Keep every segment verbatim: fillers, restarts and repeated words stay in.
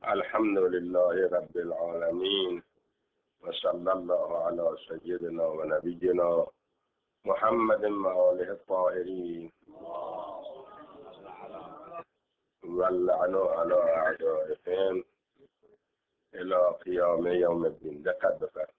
الحمد لله رب العالمين وصلى الله على سيدنا ونبينا محمد وآله الطاهرين واللعن على أعدائهم الى قیام یوم الدین. دقت بفرمایید.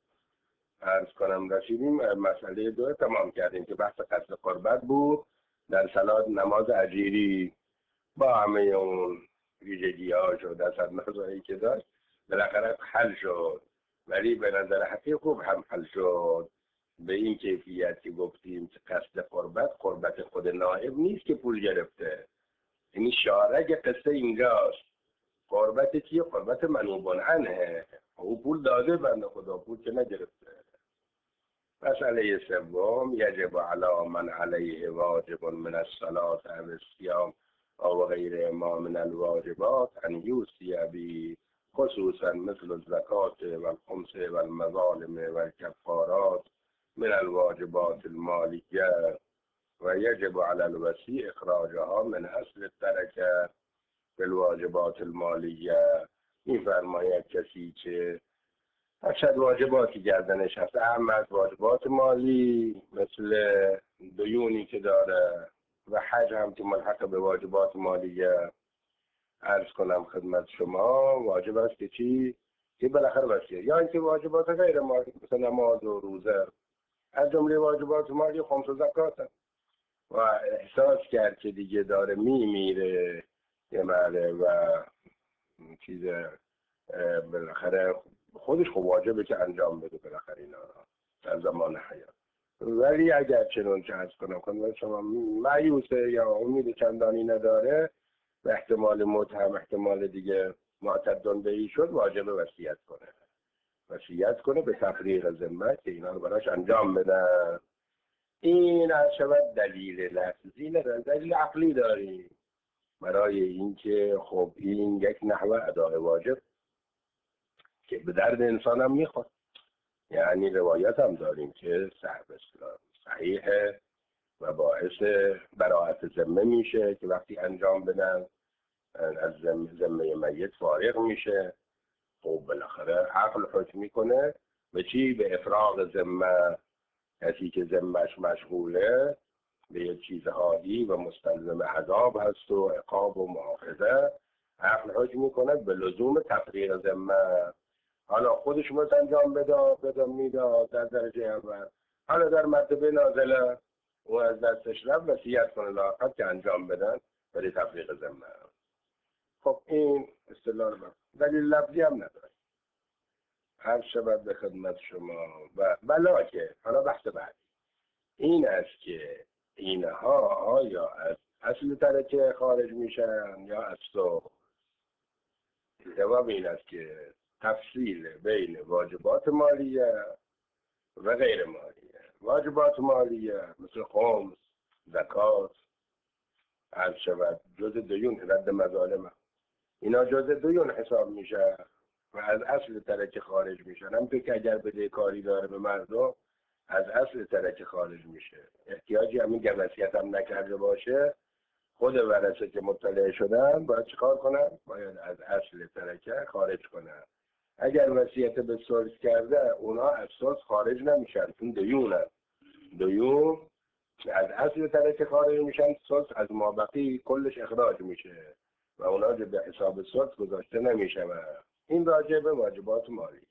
عرض کنم رسیدیم مسئله دو تمام کردیم که بحث قصد قربت بود در صلات نماز اجیری با همه اون ویژگی هاش و دست نظری که داشت بالاخره حل شد، ولی به نظر حقیق خوب هم حل شد به این کیفیت که گفتیم که قصد قربت قربت خود نائب نیست که پول گرفته. یعنی شارک قصه اینجاست. قربت چیه؟ قربت منوبان عنه، او پول داده بنده خدا، پول که نگرفته. مسئله سوم یجب علی من علیه واجب من الصلاة و الصیام او غیر ما من الواجبات ان یوصی بی خصوصا مثل الزکات و الخمس و المظالم و الکفارات من الواجبات المالیه و یجب علی الوصی اخراجها من اصل الترکه بالواجبات المالیه. میفرماید کسی که اشد واجباتی گردنش هست، احمد واجبات مالی مثل دیونی که داره و حج هم که ملحق به واجبات مالیه، عرض کنم خدمت شما واجب است که چی؟ که بالاخره وصیه، یا اینکه واجبات غیر مالی مثل نماز و روزه، از جمله واجبات مالی خمس و زکات و احساس کرد که دیگه داره میمیره یه مرده و چیز بالاخره خودش خب واجبه که انجام بده بالاخره اینا در زمان حیات. ولی اگر چنون که عرض کنم کنم شما مایوسه یا امید چندانی نداره و احتمال موت هم احتمال دیگه معتدن بهی شد، واجب وصیت کنه وصیت کنه به تفریق ذمه که اینا رو براش انجام بدن. این از شود دلیل لفظی نداره، دلیل عقلی داریم برای اینکه خب این یک نحوه ادای واجب که به درد انسان هم میخواد. یعنی روایت هم داریم که صحب اسلام صحیحه و باعث براءت ذمه میشه که وقتی انجام بدن از ذمه میت فارغ میشه. خب بالاخره عقل حکم میکنه به چی؟ به افراغ ذمه. کسی که ذمهش مشغوله به یه چیزهایی و مستلزم عذاب هست و عقاب و مؤاخذه، عقل حکم میکنه به لزوم تفریق ذمه. حالا خودش باید انجام بده بده میده در درجه اول، حالا در مرتبه نازله و از دستش رفت وصیت کنه لااقل که انجام بدن برای تفریق ذمه. خب این اصطلاح رو دلیل لفظی هم نداره. هر شود به خدمت شما و بلا که حالا بحث بعدی این است که اینها آیا از اصل ترکه خارج میشن یا از تو. جواب این است که تفصیل بین واجبات مالیه و غیر مالیه. واجبات مالیه مثل خمس، زکات، عرض شود جز دیون، رد مظالم، اینا جز دیون حساب میشه و از اصل ترکه خارج میشن. هم که اگر بدهکاری داره به مردم از اصل ترکه خارج میشه. احتیاجی همین که وصیت هم نکرده باشه، خود ورثه که مطلع شدن باید چیکار کنن؟ باید از اصل ترکه خارج کنن. اگر وصیت به ثلث کرده اونا از ثلث خارج نمیشن، چون دیونه. دیون از اصل ترکه خارج میشن، ثلث از مابقی کلش اخراج میشه و اونا به حساب ثلث گذاشته نمیشه. این راجع به واجبات مالیه.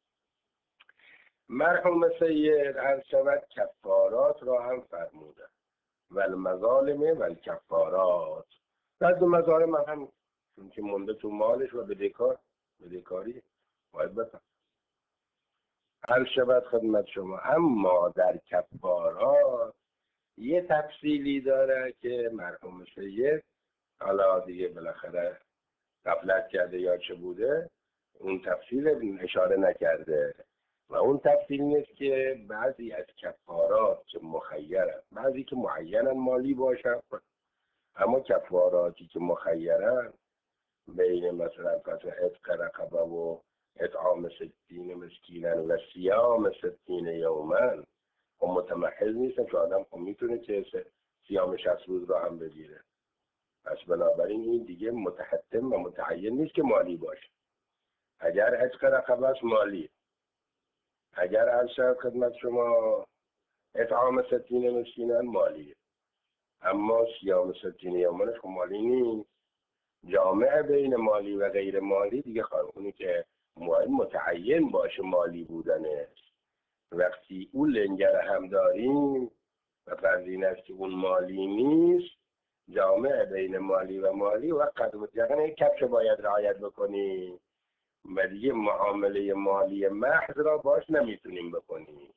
مرحوم سید عرض شود کفارات را هم فرموده و المظالم و الکفارات. رد مظالم هم چون که مونده تو مالش و بدهکار بدهکاری باید بفهم. عرض شود خدمت شما اما در کفارات یه تفصیلی داره که مرحوم سید حالا دیگه بالاخره غفلت کرده یا چه بوده، اون تفصیل اشاره نکرده و اون تفصیل نیست که بعضی از کفارات که مخیرن، بعضی که معینن مالی باشن، اما کفاراتی که مخیرن بین مثلا قطع عتق رقبه و اطعام ستین مسکینن و صیام ستین یومن و متمحض نیستن که آدم خب میتونه که صیام شصت روز رو هم بگیره. پس بنابراین این دیگه متحتم و متعین نیست که مالی باشه. اگر عتق رقبه است مالی، اگر عرض شد خدمت شما اطعام ستین مسکینان مالیه، اما صیام ستین یومانش خب مالی نیست. جامعه بین مالی و غیر مالی دیگه خانونی که متعین باشه مالی بودنه. وقتی اون لنگر هم داریم و فرض این است که اون مالی نیست، جامعه بین مالی و مالی و قدر جغن کفش باید رعایت بکنیم و دیگه معامله مالی محض را باش نمیتونیم بکنیم.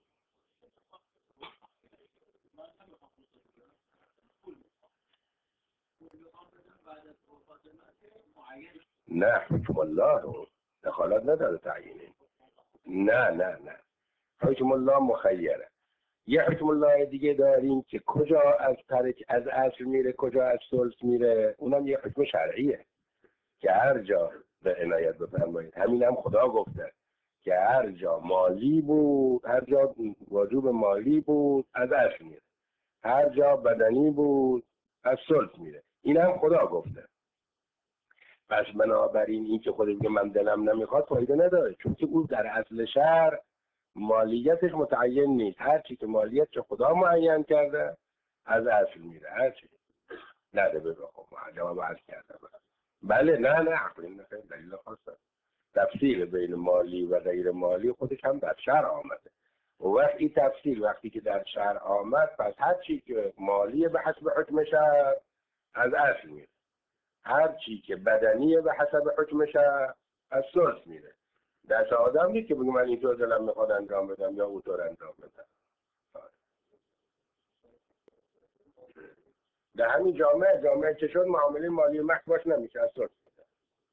نه حکم الله رو دخالت نداره تعیینه. نه نه نه حکم الله مخیره. یه حکم الله دیگه داریم که کجا از ترک از اصل میره کجا از ثلث میره، اونم یه حکم شرعیه که هر جا به عنایت بفرمایید همین هم خدا گفته که هر جا مالی بود، هر جا واجب مالی بود از اصل میره، هر جا بدنی بود از ثلث میره. این هم خدا گفته. پس بنابراین این که خود میگه من دلم نمیخواد فایده نداره، چون که اون در اصل شرع مالیتش متعین نیست. هر چی که مالیت که خدا معین کرده از اصل میره. هر چی نده بگو خب جواب عرض کردم. بله نه نه عقلی نه دلیل خاصه. تفصیل بین مالی و غیر مالی خودش هم در شرع آمده. و وقتی تفصیل وقتی که در شرع آمد، پس هر چی که مالی به حسب حکم شرع از اصل میره، هر چی که بدنیه به حسب حکم شرع از ثلث میره. دست آدم نیست که بگه من اینطور دلم میخواد انجام بدم یا اونطور انجام بدم. در همین جامعه جامعه که شد معامله مالی محض باش نمیشه از ثلث میده.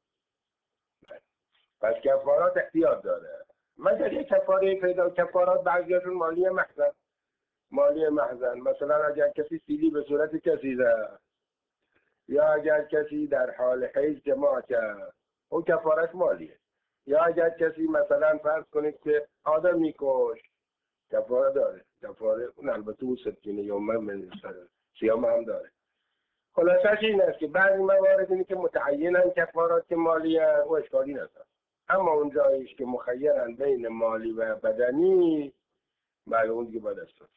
پس کفارات احتیاط داره. مثلا یه کفاره پیدا کفارات بعضیاشون مالی محضن مالی محضن مثلا اگر کسی سیلی به صورت کسیده یا اگر کسی در حال حیض جماع کرد اون کفارش مالیه، یا اگر کسی مثلا فرض کنید که آدم میکش کفاره داره. کفاره اون البته اون ستین یومه من سیام هم داره. خلاصش این است که بعضی موارد اینه که متعینن کفارات که مالیه و اشکالی نداره، اما اون جاییش که مخیرن بین مالی و بدنی برای اون دیگه باید استفاده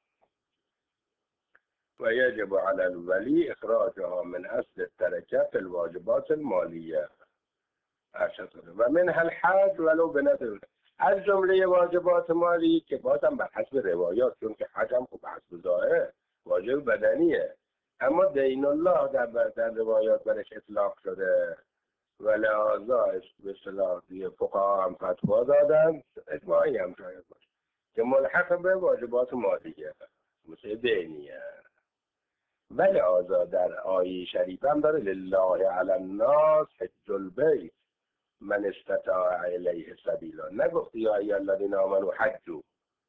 و یجب علی الولی اخراجها من اصل الترکه فی الواجبات المالیه و من الحج ولو بنظر. از جمله واجبات مالی که بازم بر حسب روایات، چون که حج هم خب حسب ظاهر واجب بدنیه، اما دین الله در در روایات برش اطلاق شده و لحاظا به اصطلاح فقها هم فتوا دادن، اجماعی هم شاید باشه که ملحق به واجبات مالیه مثل دینیه. ولی آزا در آیه شریف هم داره لله علی الناس حج البیت من استطاع الیه سبیلا. نگفتی یا ایها الذین آمنوا حجوا،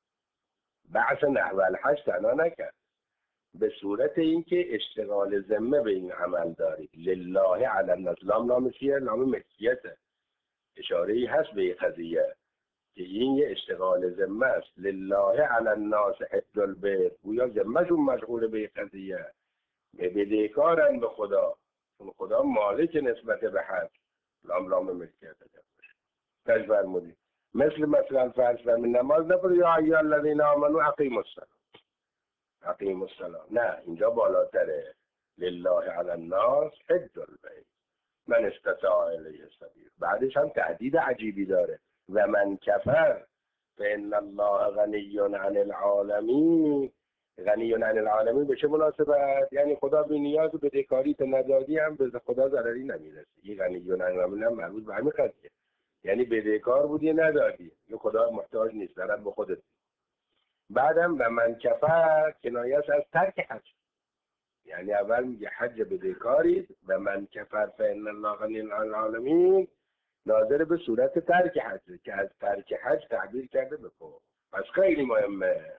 بعث نحو الحج تنها نکرد، به صورت اینکه اشتغال ذمه به این عمل دارید. لله علی الناس لام نام چیه؟ لام ملکیته، اشاره ای هست به این قضیه که این یه اشتغال ذمه است. لله علی الناس حج البیت، گویا ذمهشون مشغول به این قضیه، بدهکارن به خدا، چون خدا مالک نسبت به حج. لام لام ملکیت باشه تجبر مدی مثل مثلا فرض فرمی نماز نبود یا ایها الذین آمنوا اقیموا الصلاة اقیموا الصلاة، نه اینجا بالاتره لله علی الناس حج البیت من استطاع الیه سبیل. بعدش هم تهدید عجیبی داره و من کفر فان الله غنی عن العالمین. غنی عن العالمین به چه مناسبت؟ یعنی خدا بی نیاز و بدهکاری تو ندادی هم به خدا ضرری نمیرسه. این غنی عن العالمین هم مربوط به همین قضیه، یعنی بدهکار بودی ندادی، یه خدا محتاج نیست، ضرر به خودت. بعدم و من کفر کنایه از ترک حج، یعنی اول میگه حج بدهکارید و من کفر فان الله غنی عن العالمین ناظر به صورت ترک حج که از ترک حج تعبیر کرده بکن. پس خیلی مهمه.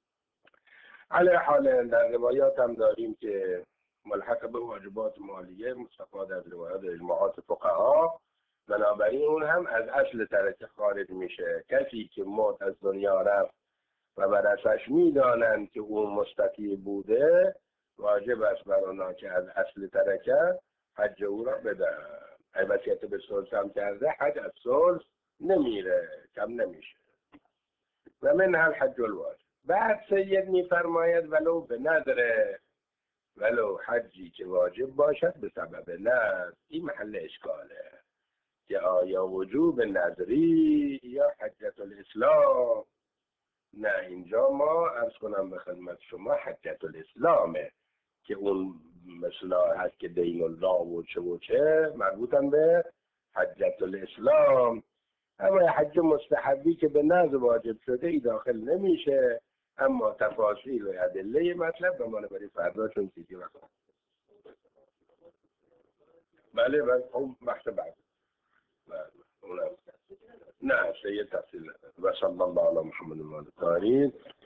علی حال در روایات هم داریم که ملحق به واجبات مالیه مستفاد از روایات اجماعات فقها، بنابراین اون هم از اصل ترک خارج میشه. کسی که موت از دنیا رفت و ورثش میدانند که اون مستطیع بوده واجب است بر آنها که از اصل ترکه حج او را بدن. اگه وصیت به ثلث هم کرده حج از ثلث نمیره، کم نمیشه. و من هر حج الواجب. بعد سید میفرماید ولو به نظره، ولو حجی که واجب باشد به سبب نذر. این محل اشکاله که آیا وجوب نظری یا حجت الاسلام. نه، اینجا ما عرض کنم به خدمت شما حجت الاسلامه که اون مثلا هست که دین الله و چه و چه مربوطن به حجت الاسلام. اما حج مستحبی که به نظر واجب شده ای داخل نمیشه. اما تفاصیل و ادله مطلب به ما برای فردا چون چیزی وقت. بله بله خب بحث بعد. بله نه سید تفصیل نداره. و صلی الله علی محمد و آله الطاهرین.